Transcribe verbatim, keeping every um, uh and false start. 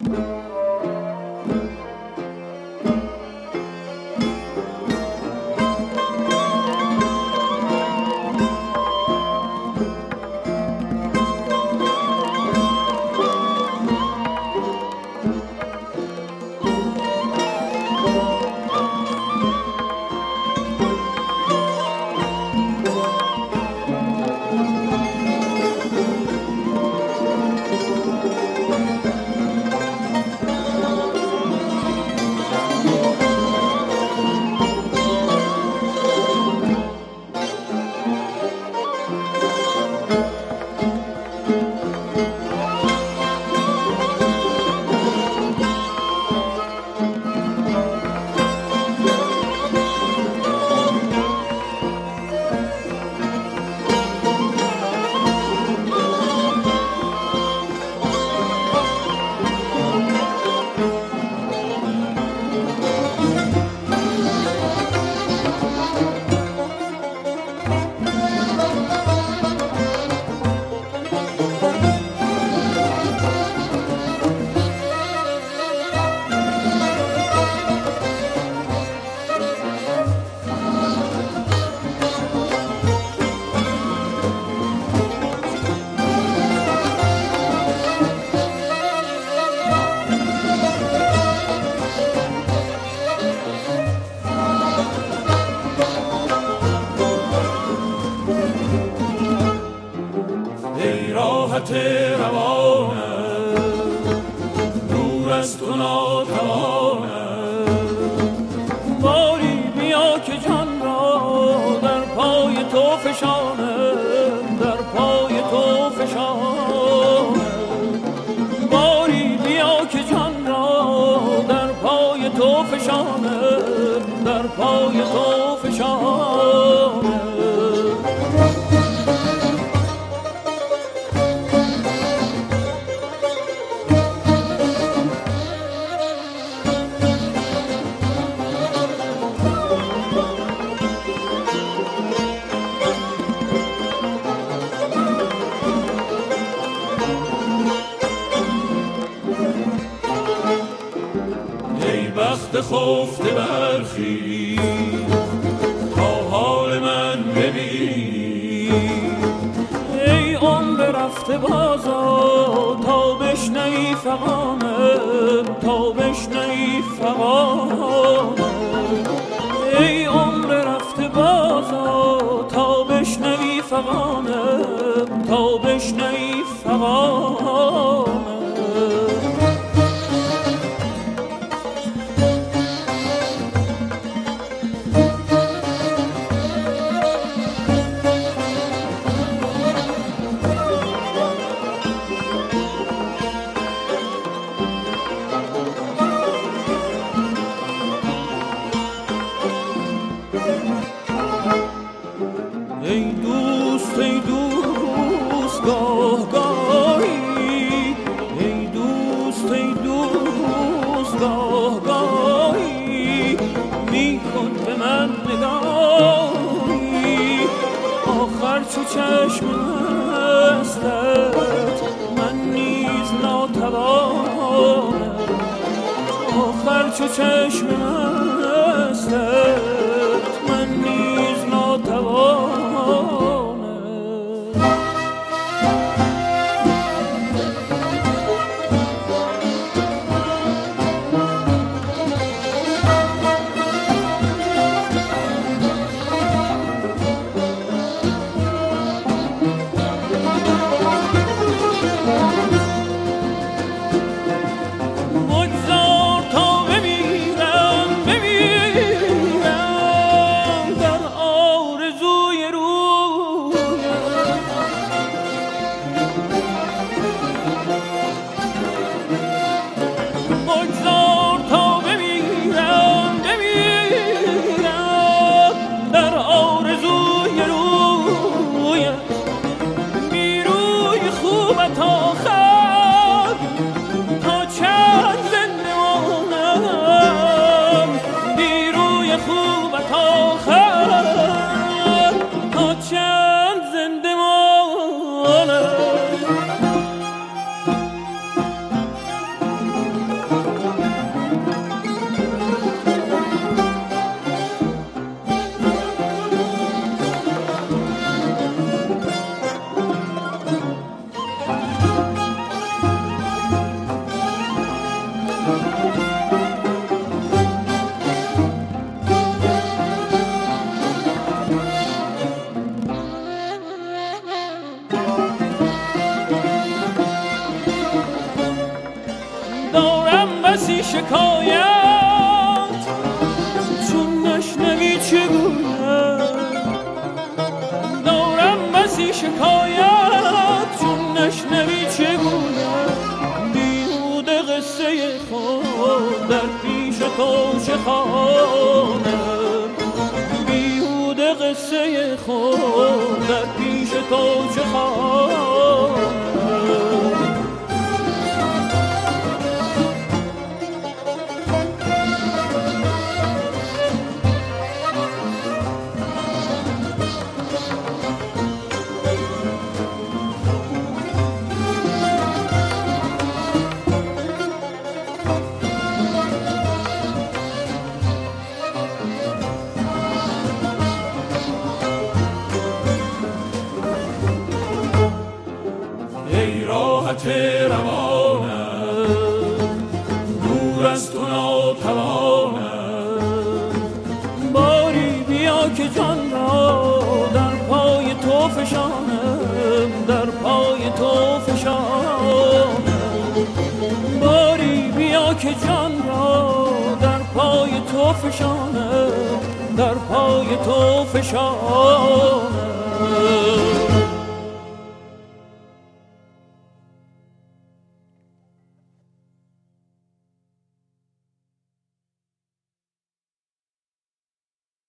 راحت روانه دور از تو ناتوانه باری بیا که جان را در پای تو فشانه در پای تو فشانه باری بیا که جان را در پای تو فشانه در پای تو فشانه خفته برخی تا حال من ببینی ای عمر رفته بازا تا بشنوی فغانه تا بشنوی فغانه ای عمر رفته بازا تا بشنوی فغانه تا بشنوی فغانه چو چشم هستت من نیز ناتوانم آخر چو چشم هستت من نیز ناتوانم دارم بسی شکایت چون نشنوی چگونه، دارم بسی شکایت چون نشنوی چگونه، بیهوده قصه خود در پیش تو چه خوانم، بیهوده قصه خود در پیش تو چه خوانم. روانم دور از تو ناتوانم، باری بیا که جان را در پای تو فشانم، در پای تو فشانم، باری بیا که جان را در پای تو فشانم، در پای تو فشانم.